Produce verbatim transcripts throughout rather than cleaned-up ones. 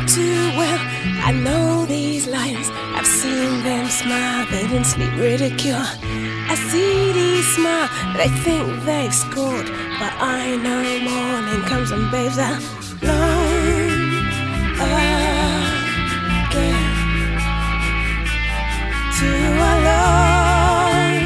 too well. I know these lines, I've seen them smile, they didn't sleep ridicule. I see these smile, they think they've scored, but I know morning comes and babes are alone again. Too alone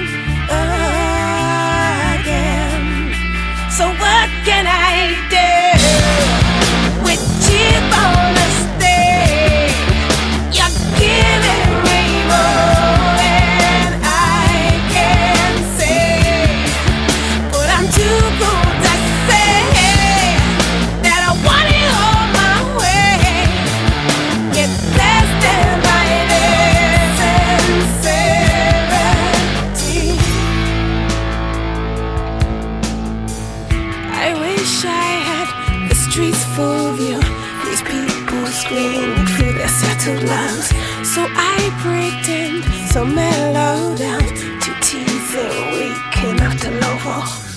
again. So what can I do with cheap on a stay? You're giving me more than I can say, but I'm too good to say that I want it all my way. It's less than my sincerity. I wish I had the streets full of you, these people screaming through their settled lungs. So I pretend so mellow down to teasing, weak enough to love.